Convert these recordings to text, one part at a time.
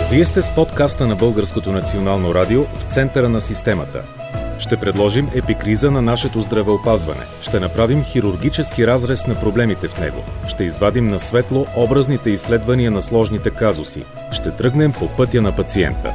Вие сте с подкаста на Българското национално радио в центъра на системата. Ще предложим епикриза на нашето здравеопазване. Ще направим хирургически разрез на проблемите в него. Ще извадим на светло образните изследвания на сложните казуси. Ще тръгнем по пътя на пациента.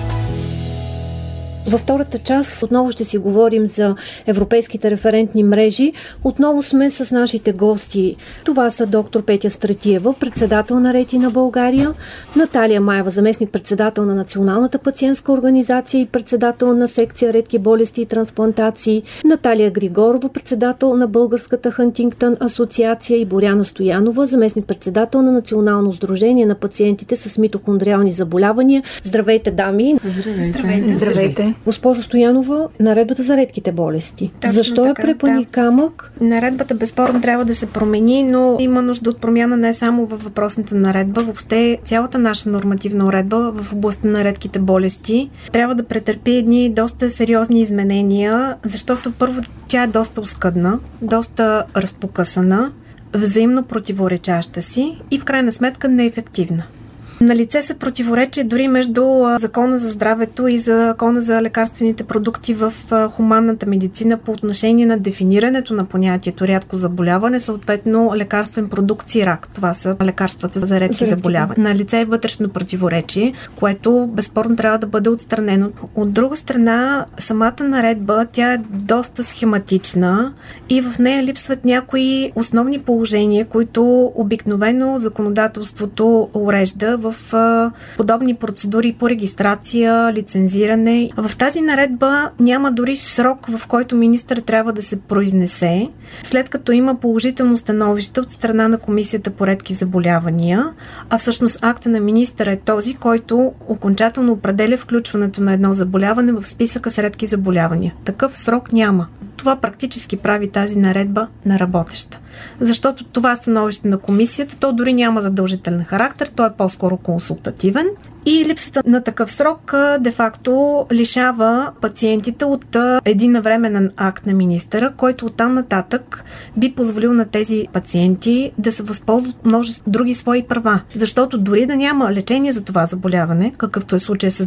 Във втората част отново ще си говорим за европейските референтни мрежи. Отново сме с нашите гости. Това са доктор Петя Стратиева, председател на Ретина България, Наталия Маева, заместник-председател на Националната пациентска организация и председател на секция редки болести и трансплантации, Наталия Григорова, председател на Българската Хантингтън асоциация и Боряна Стоянова, заместник-председател на Национално сдружение на пациентите с митохондриални заболявания. Здравейте, дами! Здравейте! Госпожо Стоянова, наредбата за редките болести. Точно защо така, е препъни камък? Наредбата безспорно трябва да се промени, но има нужда от промяна не само във въпросната наредба, въобще цялата наша нормативна уредба в областта на редките болести трябва да претърпи едни доста сериозни изменения, защото първо тя е доста оскъдна, доста разпокъсана, взаимно противоречаща си и в крайна сметка неефективна. Налице са противоречия дори между Закона за здравето и Закона за лекарствените продукти в хуманната медицина по отношение на дефинирането на понятието рядко заболяване, съответно лекарствен продукт рак. Това са лекарствата за редки заболявания. Налице е вътрешно противоречие, което безспорно трябва да бъде отстранено. От друга страна, самата наредба, тя е доста схематична и в нея липсват някои основни положения, които обикновено законодателството урежда в подобни процедури по регистрация, лицензиране. В тази наредба няма дори срок, в който министър трябва да се произнесе, след като има положително становище от страна на Комисията по редки заболявания, а всъщност акта на министъра е този, който окончателно определя включването на едно заболяване в списъка с редки заболявания. Такъв срок няма. Това практически прави тази наредба неработеща. Защото това становище на комисията, то дори няма задължителен характер, то е по-скоро консултативен и липсата на такъв срок де-факто лишава пациентите от един навременен акт на министъра, който оттам нататък би позволил на тези пациенти да се възползват множество други свои права. Защото дори да няма лечение за това заболяване, какъвто е случай с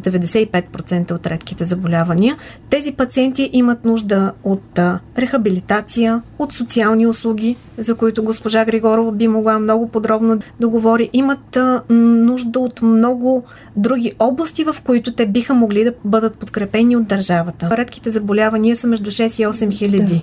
95% от редките заболявания, тези пациенти имат нужда от рехабилитация, от социални услуги, за които госпожа Григорова би могла много подробно да говори, имат нужда от много други области, в които те биха могли да бъдат подкрепени от държавата. Редките заболявания са между 6 и 8 хиляди.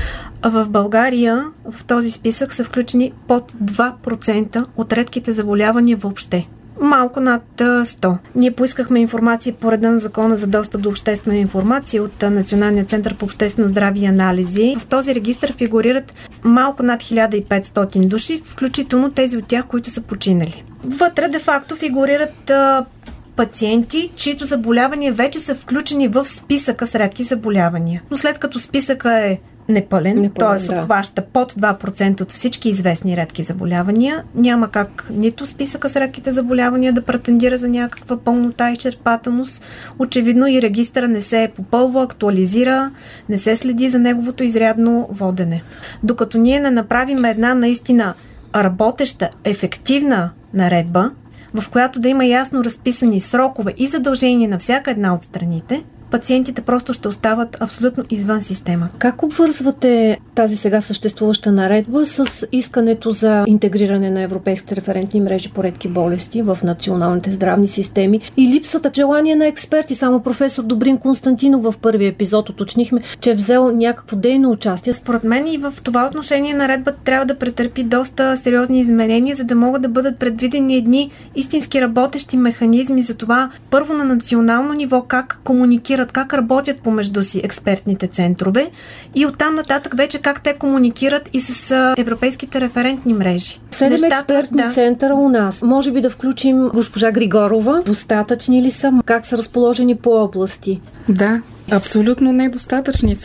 В България в този списък са включени под 2% от редките заболявания въобще. Малко над 100. Ние поискахме информация по реда на Закона за достъп до обществена информация от Националния център по обществено здраве и анализи. В този регистър фигурират малко над 1500 души, включително тези от тях, които са починали. Вътре де-факто фигурират пациенти, чието заболявания вече са включени в списъка с редки заболявания. Но след като списъка е непълен, т.е. обхваща под 2% от всички известни редки заболявания, няма как нито списъка с редките заболявания да претендира за някаква пълнота и изчерпателност. Очевидно и регистъра не се попълва, актуализира, не се следи за неговото изрядно водене. Докато ние не направим една наистина работеща, ефективна наредба, в която да има ясно разписани срокове и задължения на всяка една от страните, пациентите просто ще остават абсолютно извън система. Как обвързвате тази сега съществуваща наредба с искането за интегриране на европейските референтни мрежи по редки болести в националните здравни системи и липсата желание на експерти? Само професор Добрин Константинов в първия епизод уточнихме, че е взел някакво дейно участие. Според мен и в това отношение наредбата трябва да претърпи доста сериозни изменения, за да могат да бъдат предвидени едни истински работещи механизми за това първо на национално ниво как комуникират, как работят помежду си експертните центрове и оттам нататък вече как те комуникират и с европейските референтни мрежи. 7 експертни центъра у нас. Може би да включим госпожа Григорова. Достатъчни ли са? Как са разположени по области? Да, абсолютно недостатъчни са.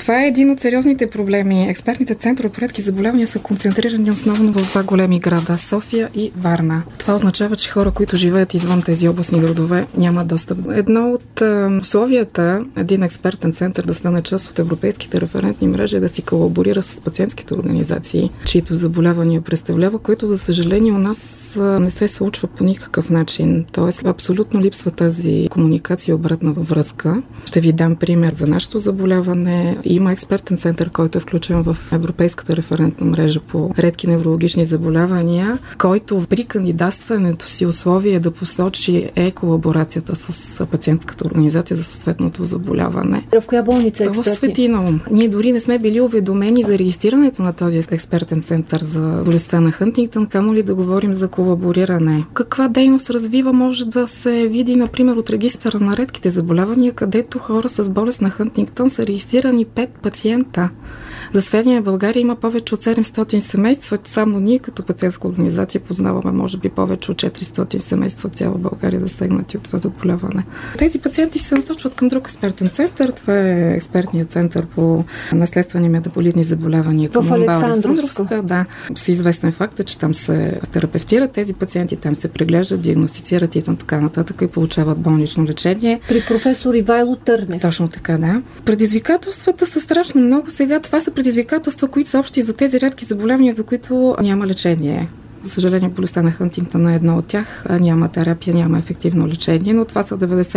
Това е един от сериозните проблеми. Експертните центрове по редки заболявания са концентрирани основно в два големи града – София и Варна. Това означава, че хора, които живеят извън тези областни градове, нямат достъп. Едно от условията един експертен център да стане част от европейските референтни мрежи е да си колаборира с пациентските организации, чието заболявания представлява, което за съжаление у нас не се случва по никакъв начин. Тоест, абсолютно липсва тази комуникация и обратна връзка. Ще ви дам пример за нашето заболяване. Има експертен център, който е включен в Европейската референтна мрежа по редки неврологични заболявания, който при кандидатстването си условие да посочи колаборацията с пациентската организация за съответното заболяване. В коя болница е експертни? В Светиново. Ние дори не сме били уведомени за регистрирането на този експертен център за болестта на Хантингтън, камо ли да говорим за колабориране. Каква дейност развива може да се види, например, от регистъра на редките заболявания, където хора с болест на Хантингтън са регистрирани 5 пациента. За сведение, в България има повече от 700 семейства. Само ние като пациентска организация познаваме, може би, повече от 400 семейства от цяла България засегнати от това заболяване. Тези пациенти се насочват към друг експертен център. Това е експертният център по наследствени метаболитни заболявания. В Александровска. Да. С известен факт е, че там се терапевтират тези пациенти, там се преглеждат, диагностицират и така нататък и получават болнично лечение. При професор Ивайло Търнев. Точно така, да. Предизвикателствата са страшно много. Сега това са предизвикателства, които са общи за тези редки заболявания, за които няма лечение. За съжаление, болестта на Хантингтън е едно от тях. Няма терапия, няма ефективно лечение, но това са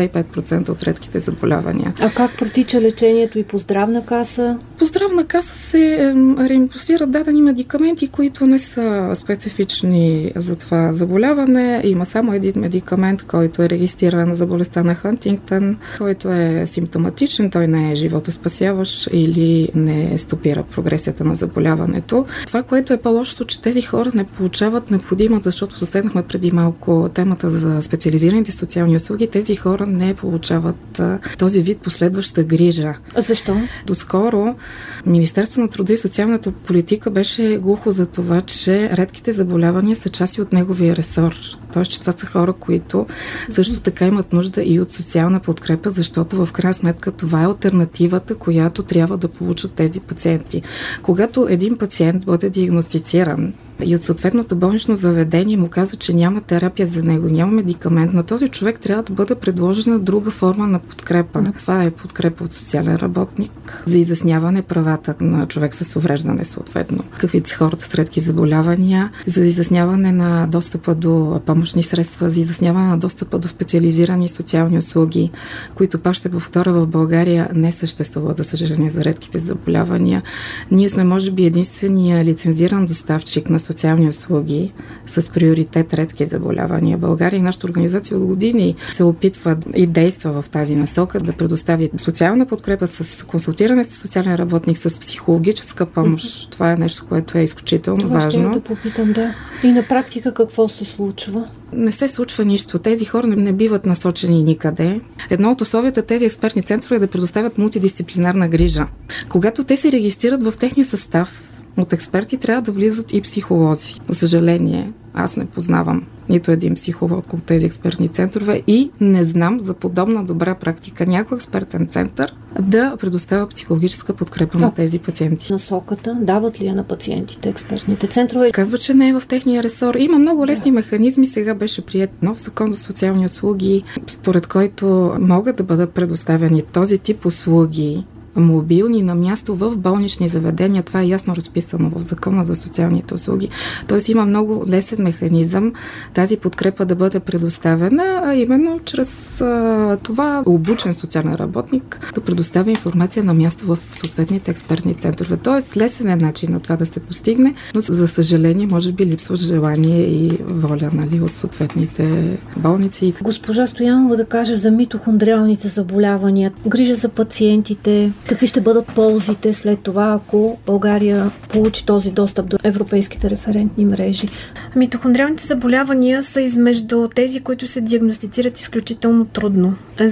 95% от редките заболявания. А как протича лечението и по здравна каса? По здравна каса се реимбурсират дадени медикаменти, които не са специфични за това заболяване. Има само един медикамент, който е регистриран за болестта на Хантингтън, който е симптоматичен, той не е животоспасяващ или не стопира прогресията на заболяването. Това, което е по-лошото, че тези хора не получават необходима, защото заседнахме преди малко темата за специализираните социални услуги, тези хора не получават този вид последваща грижа. А защо? Доскоро Министерството на труда и социалната политика беше глухо за това, че редките заболявания са части от неговия ресор. Тоест, че това са хора, които също така имат нужда и от социална подкрепа, защото в крайна сметка това е алтернативата, която трябва да получат тези пациенти. Когато един пациент бъде диагностициран и от съответното болнично заведение му казва, че няма терапия за него, няма медикамент, на този човек трябва да бъде предложена друга форма на подкрепа. Това е подкрепа от социален работник за изясняване правата на човек с увреждане съответно. Какви са хората с редки заболявания, за изясняване на достъпа до помощни средства, за изясняване на достъпа до специализирани социални услуги, които пак ще повторя в България не съществуват, за съжаление, за редките заболявания. Ние сме, може би, единствения лицензиран доставчик на социални услуги с приоритет редки заболявания. България и нашата организация от години се опитва и действа в тази насока да предостави социална подкрепа с консултиране с социален работник, с психологическа помощ. Това е нещо, което е изключително важно. Това ще да попитам, да. И на практика какво се случва? Не се случва нищо. Тези хора не биват насочени никъде. Едно от условията тези експертни центрове е да предоставят мултидисциплинарна грижа. Когато те се регистрират в техния състав, от експерти трябва да влизат и психолози. За съжаление, аз не познавам нито един психолог от тези експертни центрове и не знам за подобна добра практика някой експертен център да предоставя психологическа подкрепа на тези пациенти. Насоката дават ли я на пациентите експертните центрове? Казва, че не е в техния ресор. Има много лесни механизми. Сега беше приет нов закон за социални услуги, според който могат да бъдат предоставени този тип услуги мобилни на място в болнични заведения. Това е ясно разписано в Закона за социалните услуги. Тоест има много лесен механизъм тази подкрепа да бъде предоставена, а именно чрез това обучен социален работник да предоставя информация на място в съответните експертни центрове. Тоест лесен е начин на това да се постигне, но за съжаление може би липсва желание и воля, нали, от съответните болници. Госпожа Стоянова да каже за митохондриалните заболявания, грижа за пациентите. Какви ще бъдат ползите след това, ако България получи този достъп до европейските референтни мрежи? Митохондриалните заболявания са измежду тези, които се диагностицират изключително трудно,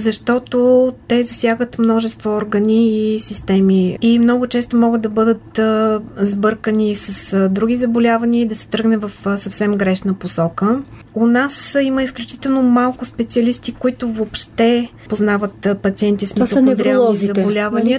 защото те засягат множество органи и системи и много често могат да бъдат сбъркани с други заболявания и да се тръгне в съвсем грешна посока. У нас има изключително малко специалисти, които въобще познават пациенти с митохондриални заболявания.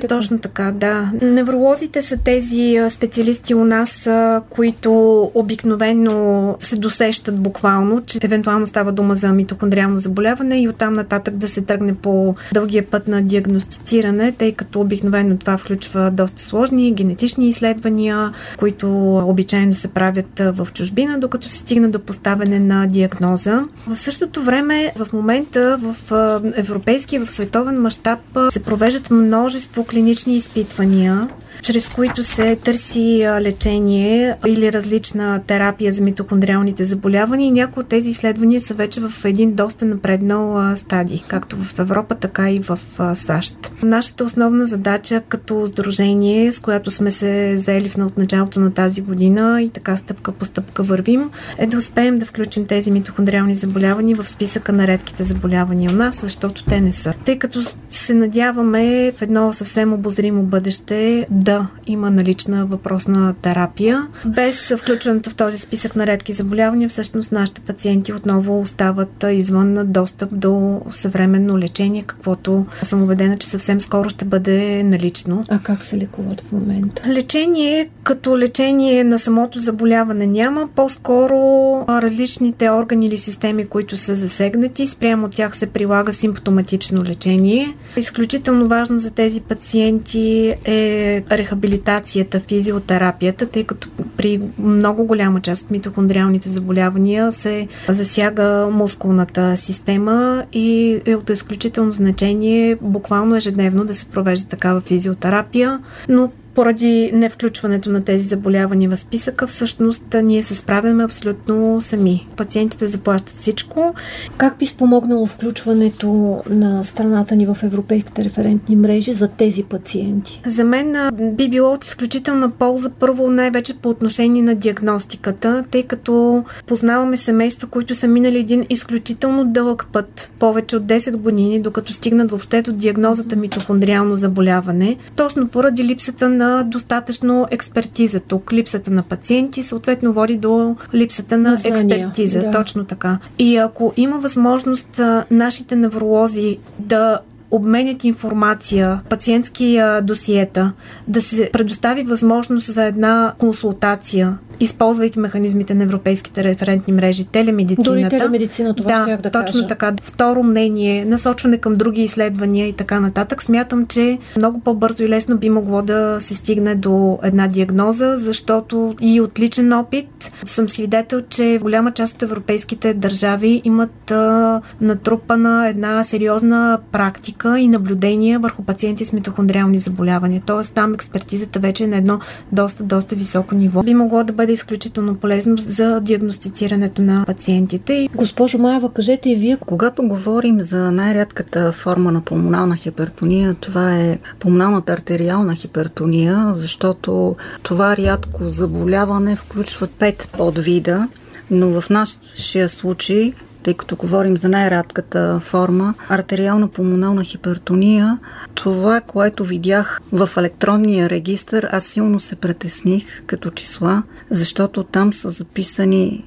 ли? Точно така, да. Невролозите са тези специалисти у нас, които обикновено се досещат буквално, че евентуално става дума за митохондриално заболяване и оттам нататък да се тръгне по дългия път на диагностициране, тъй като обикновено това включва доста сложни генетични изследвания, които обичайно се правят в чужбина, докато се стигне до поставяне на диагноза. В същото време, в момента в европейски и в световен мащаб се провеждат множество клинични изпитвания, чрез които се търси лечение или различна терапия за митохондриалните заболявания и някои от тези изследвания са вече в един доста напреднал стадий, както в Европа, така и в САЩ. Нашата основна задача като сдружение, с която сме се заели от началото на тази година и така стъпка по стъпка вървим, е да успеем да включим тези митохондриални заболявания в списъка на редките заболявания у нас, защото те не са. Тъй като се надяваме в едно съвсем обозримо бъдеще да има налична въпросна терапия. Без включването в този списък на редки заболявания, всъщност нашите пациенти отново остават извън достъп до съвременно лечение, каквото съм убедена, че съвсем скоро ще бъде налично. А как се лекуват в момента? Лечение като лечение на самото заболяване няма, по-скоро различните органи или системи, които са засегнати, спрямо тях се прилага симптоматично лечение. Изключително важно за тези пациенти е рехабилитацията, физиотерапията, тъй като при много голяма част от митохондриалните заболявания се засяга мускулната система и е от изключително значение буквално ежедневно да се провежда такава физиотерапия, но поради невключването на тези заболявания в списъка, всъщност ние се справяме абсолютно сами. Пациентите заплащат всичко. Как би спомогнало включването на страната ни в европейските референтни мрежи за тези пациенти? За мен би било от изключителна полза, първо най-вече по отношение на диагностиката, тъй като познаваме семейства, които са минали един изключително дълъг път, повече от 10 години, докато стигнат въобще до диагнозата митохондриално заболяване, точно поради липсата на достатъчно експертиза тук. Липсата на пациенти съответно води до липсата на експертиза. Да. Точно така. И ако има възможност нашите невролози да обменят информация, пациентски досиета, да се предостави възможност за една консултация, използвайки механизмите на европейските референтни мрежи, телемедицината. Дори телемедицина, това щях да точно кажа. Така. Второ мнение, насочване към други изследвания и така нататък. Смятам, че много по-бързо и лесно би могло да се стигне до една диагноза, защото и от личен опит съм свидетел, че голяма част от европейските държави имат натрупана една сериозна практика и наблюдение върху пациенти с митохондриални заболявания. Тоест там експертизата вече е на едно доста високо ниво. Би могло да бъде изключително полезно за диагностицирането на пациентите. Госпожо Маева, кажете и вие. Когато говорим за най-рядката форма на пулмонална хипертония, това е пулмоналната артериална хипертония, защото това рядко заболяване включва 5 подвида, но в нашия случай, тъй като говорим за най-рядката форма, артериална пулмонална хипертония, това, което видях в електронния регистър, аз силно се притесних като числа, защото там са записани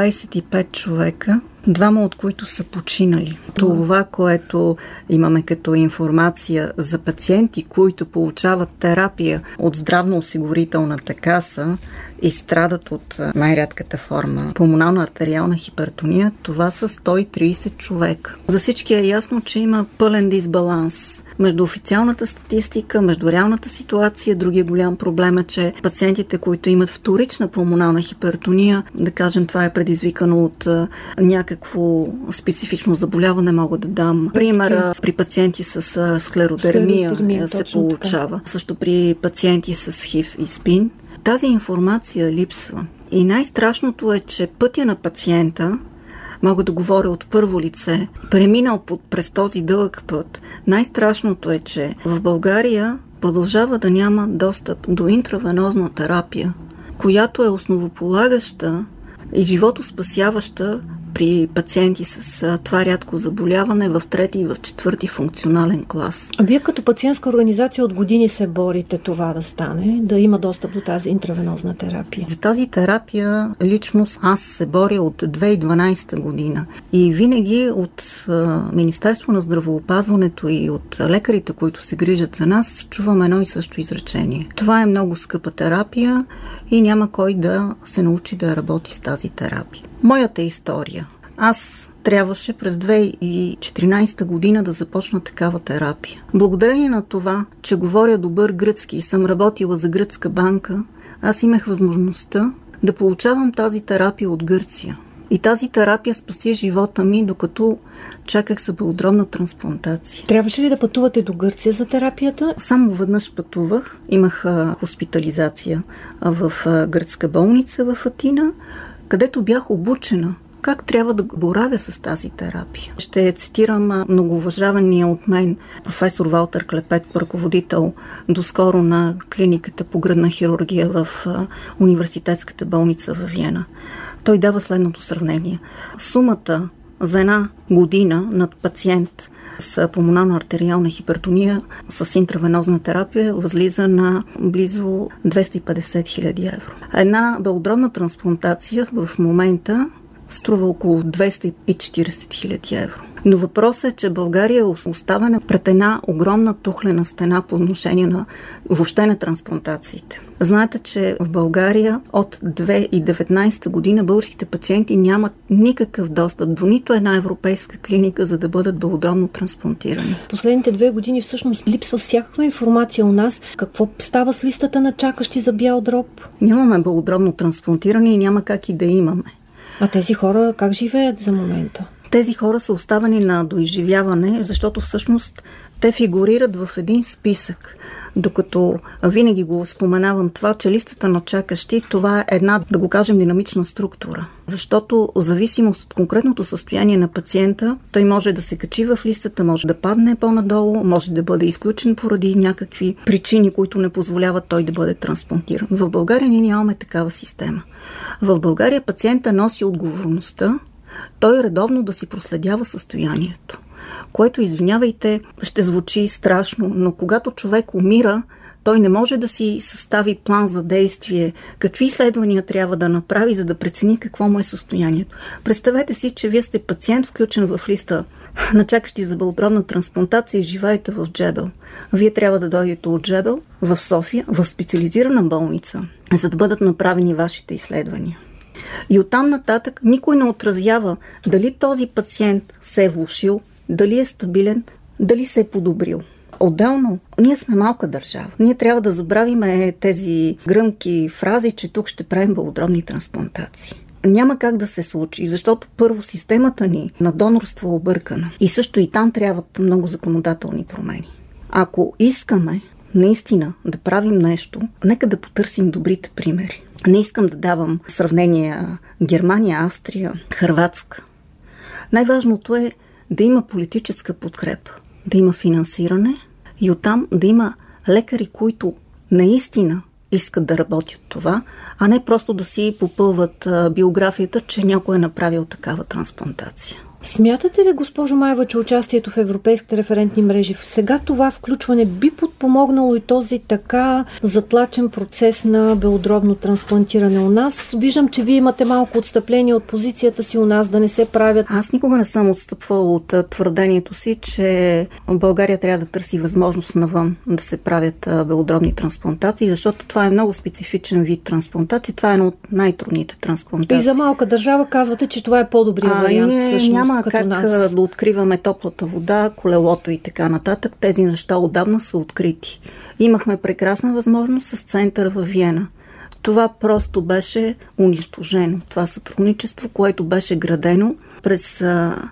25 човека, 2 от които са починали. Това, което имаме като информация за пациенти, които получават терапия от здравноосигурителната каса и страдат от най-рядката форма пулмонална артериална хипертония, това са 130 човека. За всички е ясно, че има пълен дисбаланс между официалната статистика, между реалната ситуация. Другия голям проблем е, че пациентите, които имат вторична пулмонална хипертония, да кажем, това е предизвикано от някакво специфично заболяване, мога да дам примера при пациенти с склеродермия се получава. Така. Също при пациенти с ХИВ и СПИН. Тази информация липсва. И най-страшното е, че пътя на пациента, мога да говоря от първо лице, преминал през този дълъг път. Най-страшното е, че в България продължава да няма достъп до интравенозна терапия, която е основополагаща и животоспасяваща при пациенти с това рядко заболяване в 3 и в 4 функционален клас. А вие като пациентска организация от години се борите това да стане, да има достъп до тази интравенозна терапия? За тази терапия лично аз се боря от 2012 година и винаги от Министерство на здравеопазването и от лекарите, които се грижат за нас, чувам едно и също изречение. Това е много скъпа терапия и няма кой да се научи да работи с тази терапия. Моята история. Аз трябваше през 2014 година да започна такава терапия. Благодарение на това, че говоря добър гръцки и съм работила за гръцка банка, аз имах възможността да получавам тази терапия от Гърция. И тази терапия спаси живота ми, докато чаках за белодробна трансплантация. Трябваше ли да пътувате до Гърция за терапията? Само веднъж пътувах. Имах хоспитализация в гръцка болница в Атина, където бях обучена как трябва да боравя с тази терапия. Ще цитирам многоуважавания от мен професор Валтер Клепет, ръководител доскоро на клиниката по гръдна хирургия в университетската болница в Виена. Той дава следното сравнение. Сумата за една година над пациент с пулмонална артериална хипертония с интравенозна терапия възлиза на близо 250 хиляди евро. Една белодробна трансплантация в момента струва около 240 хиляди евро. Но въпросът е, че България е оставена пред една огромна тухлена стена по отношение на въобще на трансплантациите. Знаете, че в България от 2019 година българските пациенти нямат никакъв достъп до нито една европейска клиника, за да бъдат белодробно трансплантирани. Последните 2 години всъщност липсва всякаква информация у нас. Какво става с листата на чакащи за бял дроб? Нямаме белодробно трансплантиране и няма как и да имаме. А тези хора как живеят за момента? Тези хора са оставени на доизживяване, защото всъщност те фигурират в един списък. Докато винаги го споменавам това, че листата на чакащи, това е една, да го кажем, динамична структура. Защото в зависимост от конкретното състояние на пациента, той може да се качи в листата, може да падне по-надолу, може да бъде изключен поради някакви причини, които не позволяват той да бъде трансплантиран. В България ние нямаме такава система. В България пациента носи отговорността той редовно да си проследява състоянието, което, извинявайте, ще звучи страшно, но когато човек умира, той не може да си състави план за действие, какви изследвания трябва да направи, за да прецени какво му е състоянието. Представете си, че вие сте пациент, включен в листа на чакащи за белодробна трансплантация и живеете в Джебел. Вие трябва да дойдете от Джебел в София, в специализирана болница, за да бъдат направени вашите изследвания. И оттам нататък никой не отразява дали този пациент се е влошил, дали е стабилен, дали се е подобрил. Отделно, ние сме малка държава. Ние трябва да забравиме тези гръмки фрази, че тук ще правим белодробни трансплантации. Няма как да се случи, защото първо системата ни на донорство е объркана. И също и там трябват много законодателни промени. Ако искаме наистина да правим нещо, нека да потърсим добрите примери. Не искам да давам сравнения Германия, Австрия, Хърватска. Най-важното е да има политическа подкрепа, да има финансиране и оттам да има лекари, които наистина искат да работят това, а не просто да си попълват биографията, че някой е направил такава трансплантация. Смятате ли, госпожо Маева, че участието в европейските референтни мрежи сега това включване би подпомогнало и този така затлачен процес на белодробно трансплантиране у нас? Виждам, че вие имате малко отстъпление от позицията си у нас да не се правят. Аз никога не съм отстъпвала от твърдението си, че България трябва да търси възможност навън да се правят белодробни трансплантации, защото това е много специфичен вид трансплантации. Това е едно от най-трудните трансплантации. И за малка държава казвате, че това е по-добрия вариант всъщност. Няма как да откриваме топлата вода, колелото и така нататък. Тези неща отдавна са открити. Имахме прекрасна възможност с центъра във Виена. Това просто беше унищожено. Това сътрудничество, което беше градено през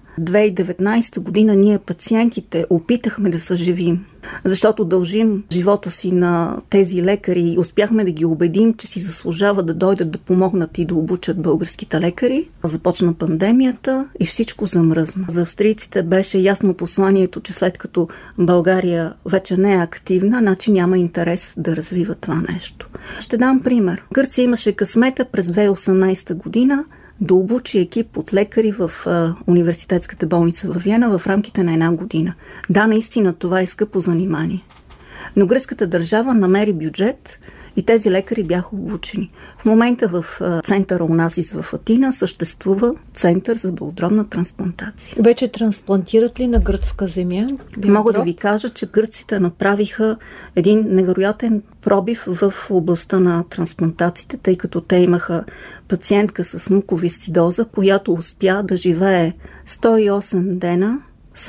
2019 година, ние пациентите опитахме да съживим, защото дължим живота си на тези лекари и успяхме да ги убедим, че си заслужава да дойдат да помогнат и да обучат българските лекари. Започна пандемията и всичко замръзна. За австрийците беше ясно посланието, че след като България вече не е активна, значи няма интерес да развива това нещо. Ще дам пример. Гърция имаше късмета през 2018 година да обучи екип от лекари в университетската болница в Виена в рамките на 1 година. Да, наистина това е скъпо занимание. Но гръцката държава намери бюджет и тези лекари бяха обучени. В момента в центъра Онасис в Атина съществува център за белодробна трансплантация. Вече трансплантират ли на гръцка земя? Мога да ви кажа, че гърците направиха един невероятен пробив в областта на трансплантациите, тъй като те имаха пациентка с муковисцидоза, която успя да живее 108 дена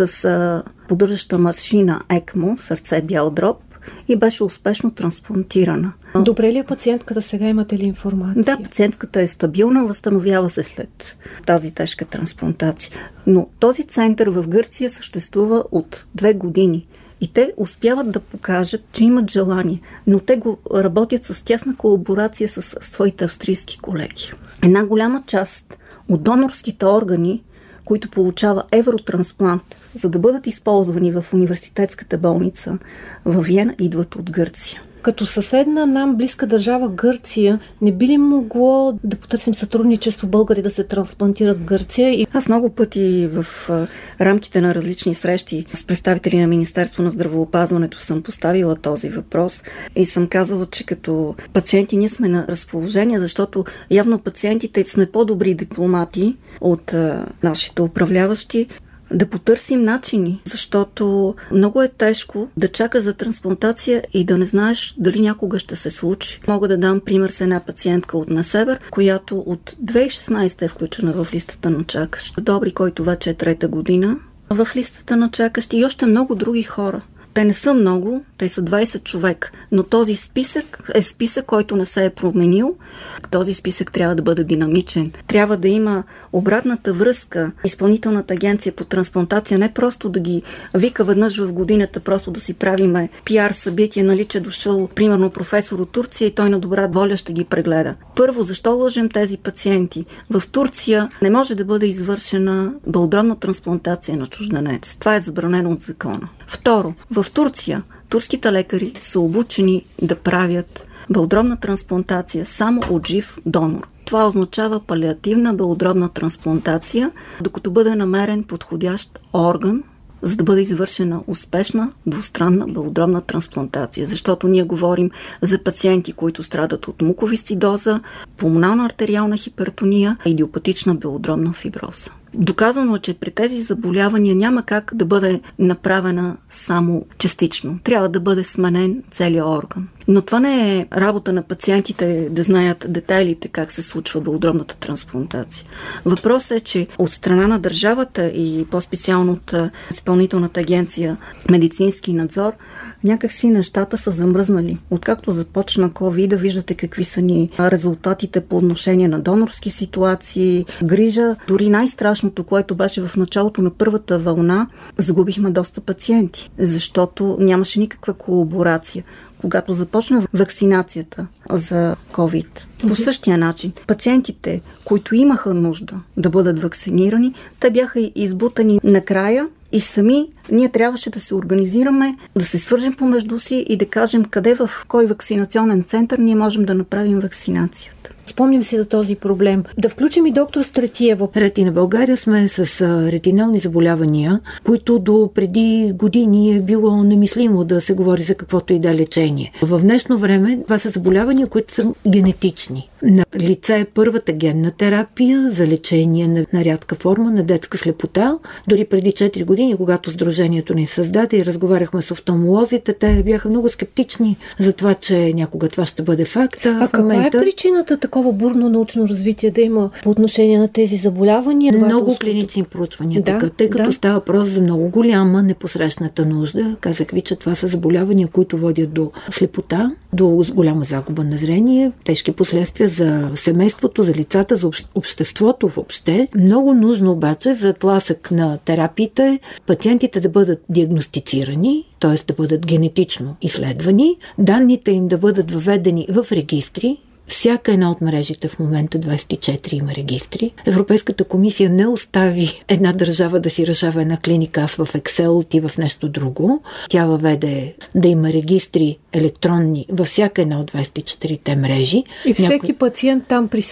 с поддържаща машина ЕКМО, сърце бял дроб, и беше успешно трансплантирана. Добре ли е пациентката сега? Имате ли информация? Да, пациентката е стабилна, възстановява се след тази тежка трансплантация. Но този център в Гърция съществува от 2 години. И те успяват да покажат, че имат желание, но те го работят с тясна колаборация с своите австрийски колеги. Една голяма част от донорските органи, които получава Евротрансплант, за да бъдат използвани в университетската болница в Виена, идват от Гърция. Като съседна нам близка държава Гърция, не би ли могло да потърсим сътрудничество българи да се трансплантират в Гърция? Аз много пъти в рамките на различни срещи с представители на Министерство на здравеопазването съм поставила този въпрос и съм казала, че като пациенти ние сме на разположение, защото явно пациентите сме по-добри дипломати от нашите управляващи, да потърсим начини, защото много е тежко да чакаш за трансплантация и да не знаеш дали някога ще се случи. Мога да дам пример с една пациентка от Несебър, която от 2016 е включена в листата на чакащи. Добри, който вече е 3-та година в листата на чакащи и още много други хора. Те не са много, те са 20 човека, но този списък е списък, който не се е променил. Този списък трябва да бъде динамичен. Трябва да има обратната връзка. Изпълнителната агенция по трансплантация не просто да ги вика веднъж в годината, просто да си правиме пиар събитие, нали, че дошъл, примерно, професор от Турция и той на добра воля ще ги прегледа. Първо, защо лъжем тези пациенти? В Турция не може да бъде извършена белодробна трансплантация на чужденец. Това е забранено от закона. Второ, в Турция турските лекари са обучени да правят белодробна трансплантация само от жив донор. Това означава палиативна белодробна трансплантация, докато бъде намерен подходящ орган, за да бъде извършена успешна двустранна белодробна трансплантация. Защото ние говорим за пациенти, които страдат от муковисцидоза, пулмонална артериална хипертония и идиопатична белодробна фиброза. Доказано е, че при тези заболявания няма как да бъде направена само частично. Трябва да бъде сменен целият орган. Но това не е работа на пациентите да знаят детайлите как се случва белодробната трансплантация. Въпросът е, че от страна на държавата и по-специално от Изпълнителната агенция медицински надзор, някакси нещата са замръзнали. Откакто започна COVID, виждате какви са ни резултатите по отношение на донорски ситуации, грижа. Дори най-страшното, което беше в началото на първата вълна, загубихме доста пациенти, защото нямаше никаква колаборация. Когато започна вакцинацията за COVID, по същия начин, пациентите, които имаха нужда да бъдат вакцинирани, те бяха избутани накрая и сами ние трябваше да се организираме, да се свържем помежду си и да кажем къде в кой вакцинационен център ние можем да направим вакцинацията. Спомням си за този проблем. Да включим и доктор Стратиева. Ретина България сме с ретинални заболявания, които до преди години е било немислимо да се говори за каквото и да лечение. В днешно време това са заболявания, които са генетични. На лице е първата генна терапия за лечение на рядка форма на детска слепота. Дори преди 4 години, когато Сдружението ни създаде и разговаряхме с офталмолозите, те бяха много скептични за това, че някога това ще бъде факт. А каква е причината такова бурно научно развитие да има по отношение на тези заболявания? Много клинични проучвания, тъй като става въпрос за много голяма непосрещната нужда. Казах ви, че това са заболявания, които водят до слепота, до голяма загуба на зрение, тежки последствия за семейството, за лицата, за обществото въобще. Много нужно обаче за тласък на терапиите пациентите да бъдат диагностицирани, т.е. да бъдат генетично изследвани, данните им да бъдат въведени в регистри. Всяка една от мрежите в момента 24 има регистри. Европейската комисия не остави една държава да си решава една клиника аз в Excel, ти в нещо друго. Тя въведе да има регистри електронни във всяка една от 24-те мрежи. И всеки пациент там присъства.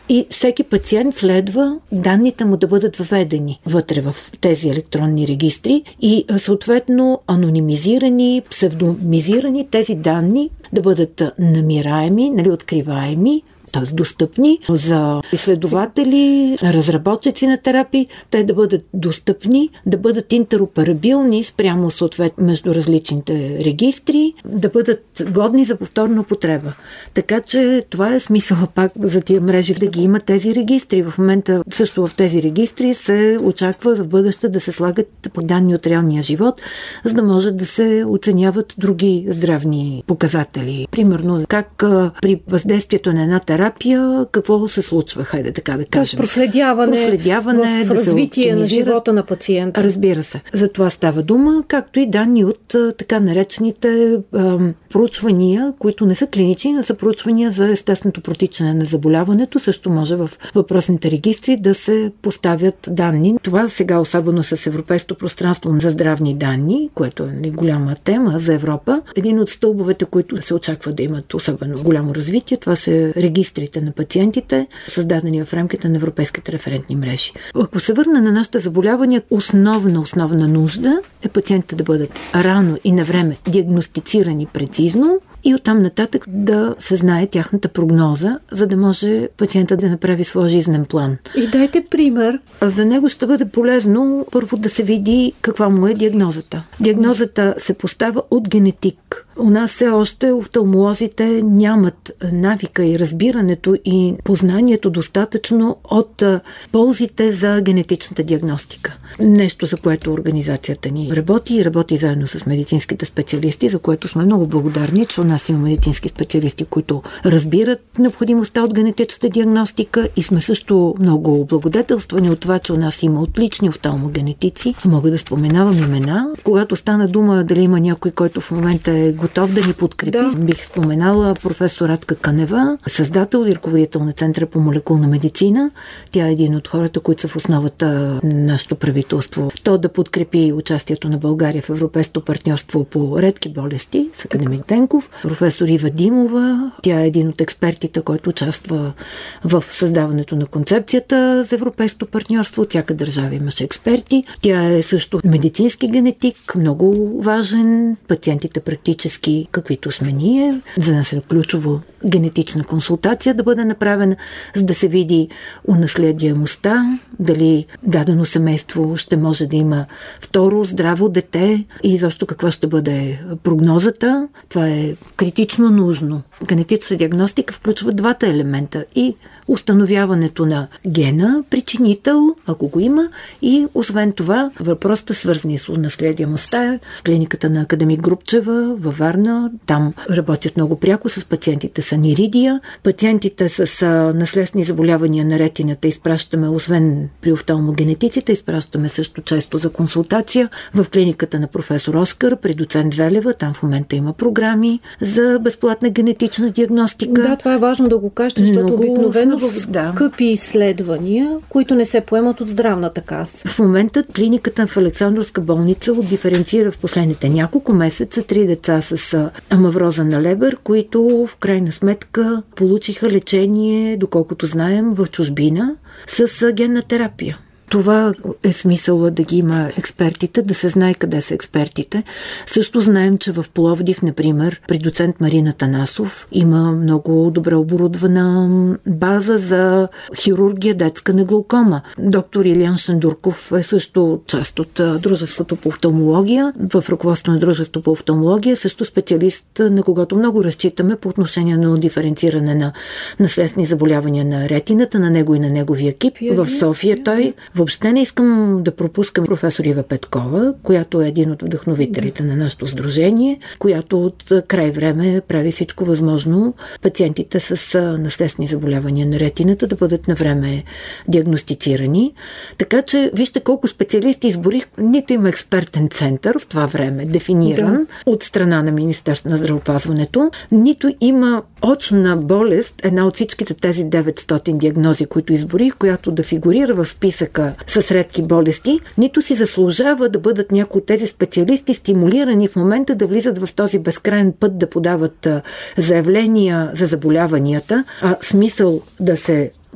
и всеки пациент следва данните му да бъдат въведени вътре в тези електронни регистри и съответно анонимизирани, псевдомизирани тези данни да бъдат намираеми, откриваеми, т.е. достъпни за изследователи, разработчици на терапии, те да бъдат достъпни, да бъдат интероперабилни спрямо съответно между различните регистри, да бъдат годни за повторна употреба. Така че това е смисъл пак за тия мрежи да ги има тези регистри. В момента също в тези регистри се очаква в бъдеще да се слагат данни от реалния живот, за да може да се оценяват други здравни показатели. Примерно как при въздействието на една терапия какво се случва, хайде така да кажем. Проследяване в развитие на живота на пациента. Разбира се. За това става дума, както и данни от така наречените проучвания, които не са клинични, но са проучвания за естественото протичане на заболяването. Също може в въпросните регистри да се поставят данни. Това сега особено с Европейското пространство за здравни данни, което е голяма тема за Европа. Един от стълбовете, които се очаква да имат особено голямо развитие, това са регистрите на пациентите, създадени в рамките на европейските референтни мрежи. Ако се върна на нашите заболявания, основна нужда е пациентите да бъдат рано и навреме диагностицирани прецизно и оттам нататък да се знае тяхната прогноза, за да може пациента да направи своя жизнен план. И дайте пример. За него ще бъде полезно първо да се види каква му е диагнозата. Диагнозата се поставя от генетик. У нас все още офталмолозите нямат навика и разбирането и познанието достатъчно от ползите за генетичната диагностика. Нещо, за което организацията ни работи заедно с медицинските специалисти, за което сме много благодарни, че у нас има медицински специалисти, които разбират необходимостта от генетичната диагностика и сме също много благодетелствани от това, че у нас има отлични офталмогенетици. Мога да споменавам имена. Когато стана дума дали има някой, който в момента е готов да ни подкрепи, бих споменала професор Радка Кънева, създател и ръководител на Центъра по молекулна медицина. Тя е един от хората, които са в основата на нашето правителство. То да подкрепи участието на България в Европейското партньорство по редки болести с академик Денков. Професор Ива Димова, тя е един от експертите, който участва в създаването на концепцията за Европейското партньорство. Всяка държава имаше експерти. Тя е също медицински генетик, много важен. Пациентите практически, каквито сме ние. За нас е ключово генетична консултация да бъде направена, за да се види унаследяемостта, дали дадено семейство ще може да има второ здраво дете и защо каква ще бъде прогнозата. Това е критично нужно. Генетична диагностика включва двата елемента и установяването на гена, причинител, ако го има, и освен това въпросите свързани с унаследяемостта. В клиниката на академик Грубчева във Варна, там работят много пряко с пациентите с аниридия. Пациентите с наследствени заболявания на ретината изпращаме, освен при офталмогенетиците, изпращаме също често за консултация в клиниката на професор Оскар, при доцент Велева. Там в момента има програми за безплатна генетична диагностика. Да, това е важно да го кажете, защото обикновено скъпи изследвания, които не се поемат от здравната каса. В момента клиниката в Александровска болница диференцира в последните няколко месеца 3 деца с амавроза на Лебер, които в крайна сметка получиха лечение, доколкото знаем, в чужбина с генна терапия. Това е смисъла да ги има експертите, да се знае къде са експертите. Също знаем, че в Пловдив, например, при доцент Марина Танасов има много добре оборудвана база за хирургия детска на глаукома. Доктор Илиян Шендурков е също част от дружеството по офталмология. В ръководството на дружеството по офталмология също специалист, на когото много разчитаме по отношение на диференциране на наследствени заболявания на ретината, на него и на неговия екип. В София той. Въобще не искам да пропускам професор Ива Петкова, която е един от вдъхновителите на нашето сдружение, която от край време прави всичко възможно пациентите с наследствени заболявания на ретината да бъдат на време диагностицирани. Така че вижте колко специалисти изборих. Нито има експертен център в това време, дефиниран от страна на Министерството на здравеопазването, нито има очна болест, една от всичките тези 900 диагнози, които изборих, която да фигурира в списъка с редки болести, нито си заслужава да бъдат някои от тези специалисти стимулирани в момента да влизат в този безкрайен път да подават заявления за заболяванията, а смисъл да се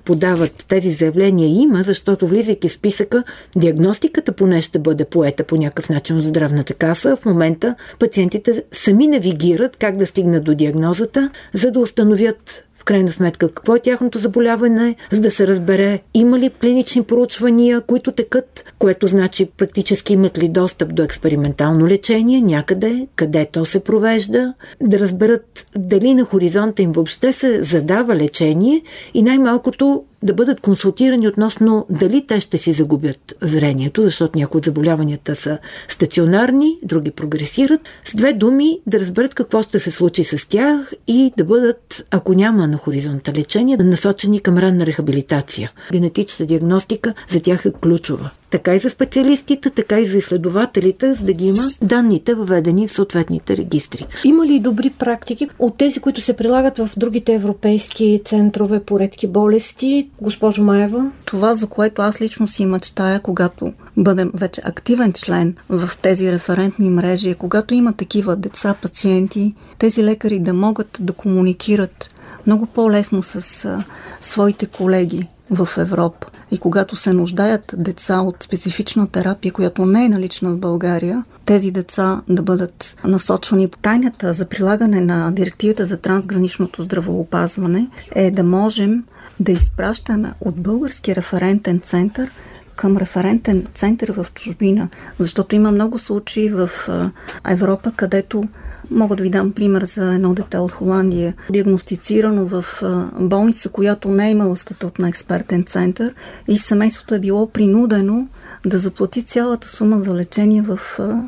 подават тези заявления има, защото влизайки в списъка, диагностиката поне ще бъде поета по някакъв начин от здравната каса. В момента пациентите сами навигират как да стигнат до диагнозата, за да установят в крайна сметка какво е тяхното заболяване, за да се разбере има ли клинични проучвания, които текат, което значи практически имат ли достъп до експериментално лечение някъде, къде то се провежда, да разберат дали на хоризонта им въобще се задава лечение и най-малкото да бъдат консултирани относно дали те ще си загубят зрението, защото някои от заболяванията са стационарни, други прогресират. С две думи да разберат какво ще се случи с тях и да бъдат, ако няма на хоризонта лечение, насочени към ранна рехабилитация. Генетичната диагностика за тях е ключова. Така и за специалистите, така и за изследователите, за да ги има данните въведени в съответните регистри. Има ли добри практики от тези, които се прилагат в другите европейски центрове по редки болести? Госпожо Маева? Това, за което аз лично си мечтая, когато бъдем вече активен член в тези референтни мрежи, когато има такива деца, пациенти, тези лекари да могат да комуникират много по-лесно с своите колеги в Европа. И когато се нуждаят деца от специфична терапия, която не е налична в България, тези деца да бъдат насочвани. Тайната за прилагане на директивата за трансграничното здравеопазване е да можем да изпращаме от български референтен център към референтен център в чужбина, защото има много случаи в Европа, където мога да ви дам пример за едно дете от Холандия, диагностицирано в болница, която не е имала статут на експертен център и семейството е било принудено да заплати цялата сума за лечение в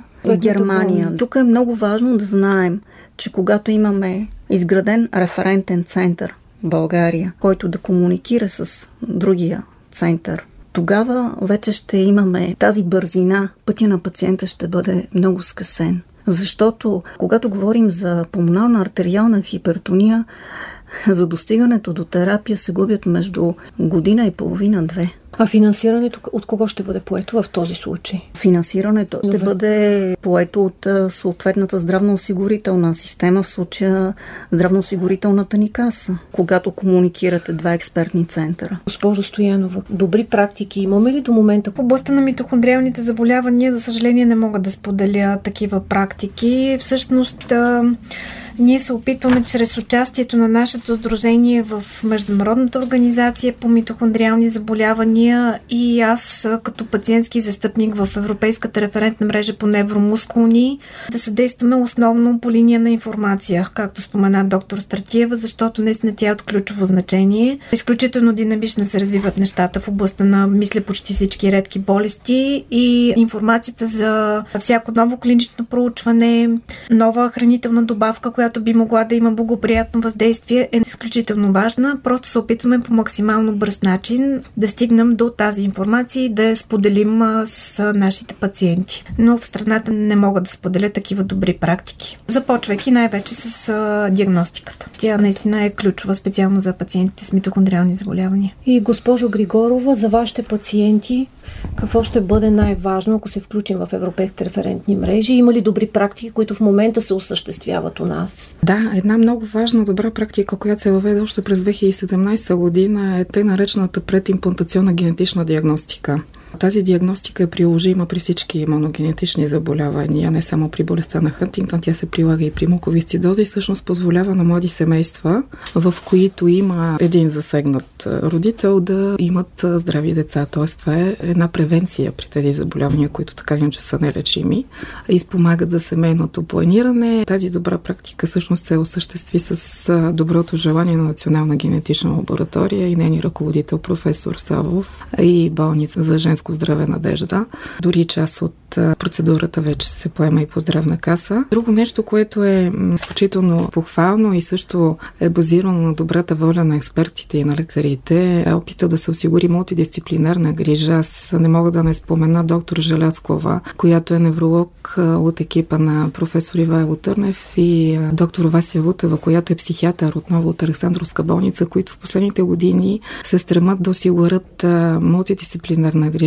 Германия. Тук е много важно да знаем, че когато имаме изграден референтен център в България, който да комуникира с другия център, тогава вече ще имаме тази бързина, пътя на пациента ще бъде много скъсен. Защото когато говорим за пулмонална артериална хипертония, за достигането до терапия се губят между година и половина-две. А финансирането от кого ще бъде поето в този случай? Финансирането ще бъде поето от съответната здравноосигурителна система, в случая здравноосигурителната ни каса, когато комуникирате два експертни центъра. Госпожо Стоянова, добри практики имаме ли до момента? В областта на митохондриалните заболявания, за съжаление, не мога да споделя такива практики. Всъщност, ние се опитваме чрез участието на нашето сдружение в Международната организация по митохондриални заболявания и аз като пациентски застъпник в Европейската референтна мрежа по невромускулни да съдействаме основно по линия на информация, както спомена доктор Стратиева, защото наистина тя е от ключово значение. Изключително динамично се развиват нещата в областта на, мисля, почти всички редки болести и информацията за всяко ново клинично проучване, нова хранителна добавка, която би могла да има благоприятно въздействие, е изключително важна. Просто се опитваме по максимално бърз начин да стигнем до тази информация и да я споделим с нашите пациенти. Но в страната не мога да споделя такива добри практики. Започвайки най-вече с диагностиката. Тя наистина е ключова, специално за пациентите с митохондриални заболявания. И госпожо Григорова, за вашите пациенти, какво ще бъде най-важно, ако се включим в европейските референтни мрежи? Има ли добри практики, които в момента се осъществяват у нас? Да, една много важна добра практика, която се въведе още през 2017 година е тъй наречената предимплантационна генетична диагностика. Тази диагностика е приложима при всички моногенетични заболявания, не само при болестта на Хантингтън, тя се прилага и при муковисцидоза и всъщност позволява на млади семейства, в които има един засегнат родител, да имат здрави деца. Тоест, това е една превенция при тези заболявания, които така или иначе са нелечими и спомагат за семейното планиране. Тази добра практика всъщност се осъществи с доброто желание на Национална генетична лаборатория и нейни ръководител професор Савов и болница за женско здраве Надежда. Дори част от процедурата вече се поема и по здравна каса. Друго нещо, което е изключително похвално и също е базирано на добрата воля на експертите и на лекарите, е опита да се осигури мултидисциплинарна грижа. Аз не мога да не спомена доктор Желязкова, която е невролог от екипа на професор Ивайло Търнев и доктор Вася Вутева, която е психиатър отново от Александровска болница, които в последните години се стремат да осигурят мултидисциплинарна грижа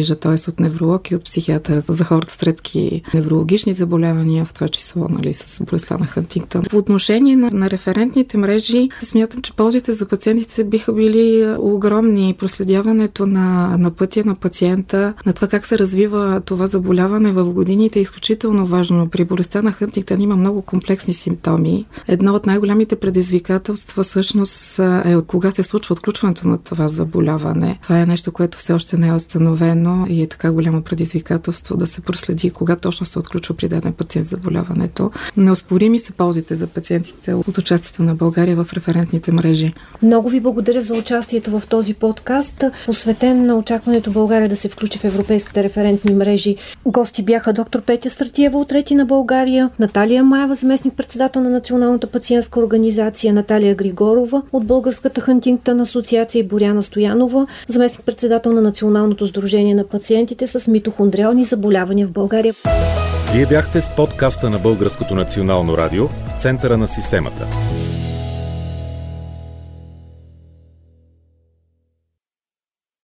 мрежа, т.е. от невролог и от психиатър за хората с редки неврологични заболявания, в това число с болестта на Хантингтън. По отношение на референтните мрежи, смятам, че ползите за пациентите биха били огромни. Проследяването на пътя на пациента, на това как се развива това заболяване в годините е изключително важно. При болестта на Хантингтън има много комплексни симптоми. Едно от най-голямите предизвикателства всъщност е от кога се случва отключването на това заболяване. Това е нещо, което все още не е установено и е така голямо предизвикателство да се проследи кога точно се отключва при даден пациент заболяването. Неоспорими са ползите за пациентите от участието на България в референтните мрежи. Много ви благодаря за участието в този подкаст, посветен на очакването България да се включи в европейските референтни мрежи. Гости бяха доктор Петя Стратиева от Рети на България, Наталия Маева, заместник-председател на Националната пациентска организация, Наталия Григорова от Българската Хантингтън асоциация и Боряна Стоянова, заместник-председател на Националното сдружение на пациентите с митохондриални заболявания в България. Вие бяхте с подкаста на Българското национално радио в центъра на системата.